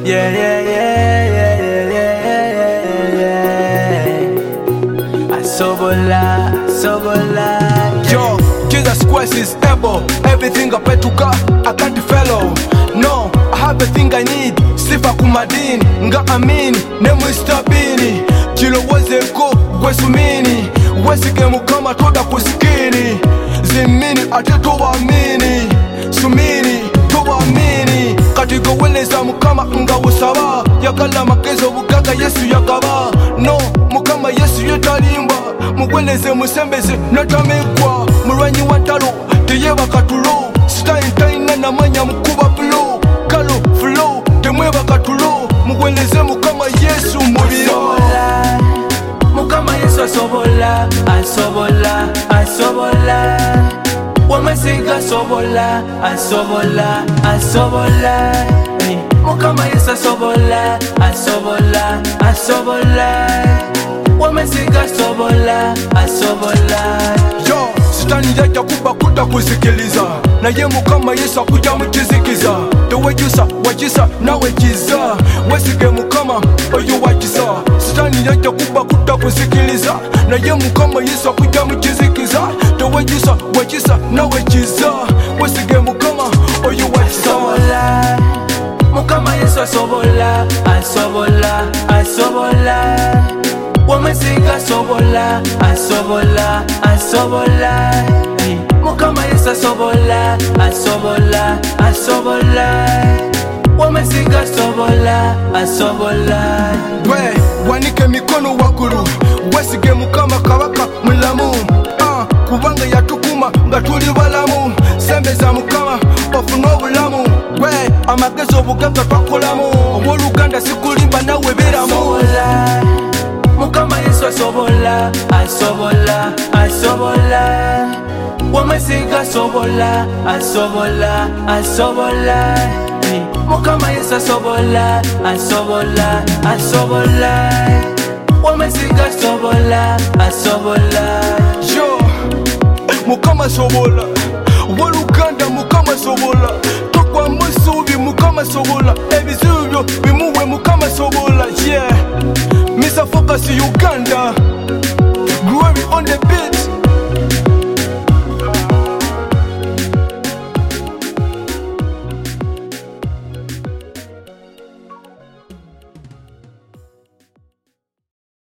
Yeah, yeah, yeah, yeah, yeah, yeah, yeah. Asobola, asobola. Yo, Jesus Christ is able. Everything I pray to God, I can't follow. No, I have everything I need. Sifa kumadini, nga amini, nemu istabini. Chilo wazeko, wesumini. Wesike mukama toda kusikini. Zimini, ate towa-amini. Sumini, towa-amini. Katigo weleza mukama nga usaba. Yakala makezo bugaga Yesu yakaba. No, mukama Yesu yetalimba. Mugweleze musembeze natamekwa. Mulwanyi wantalo, teyeba katulo. Stain na manya mukuba blow. Kalo, flow, temweba katulo. Mugweleze mukama Yesu mubiro. Mukama Yesu asobola, asobola, asobola. Wamesiga asobola, asobola, asobola. Mukama Yesu asobola, asobola, asobola. Wamesiga asobola, asobola. Yo, sitani yaja kuba kuta kusikiliza. Na ye mukama Yesu akuja mukizikiza. Tewejusa, wajisa, nawe jiza. Wesige mukama, oyo wajisa. Sitani yaja kuba kuta kusikiliza. Na ye mukama Yesu akuja mukizikiza. Tewejusa, wajisa, nawe jiza. Wesige mukama, oyo wajisa. Asobola, mukama Yesu asobola, asobola, asobola. Wamesiga asobola, asobola, asobola. Mukama Yesu asobola, asobola, asobola. Wamesiga asobola, asobola. Wanike mikono wakuru. Wesige mukama kabaka mulamu. Kubanga yatukuma nga tuli balamu. Sembeza mukama ofuna obulamu. Amagezo obugaga twakolamu. Owooluganda sikulimba nawe beramu. Mukama Yesu asobola, asobola, asobola. Wamesiga asobola, asobola, asobola. Mukama Yesu asobola, asobola, asobola. Wamesiga asobola, asobola. Yo, mukama asobola. Owooluganda mukama asobola. Togwa musuubi mukama asobola. Ebizibu byo bimuwe mukama asobola. Yeah, Mr. Focus Uganda.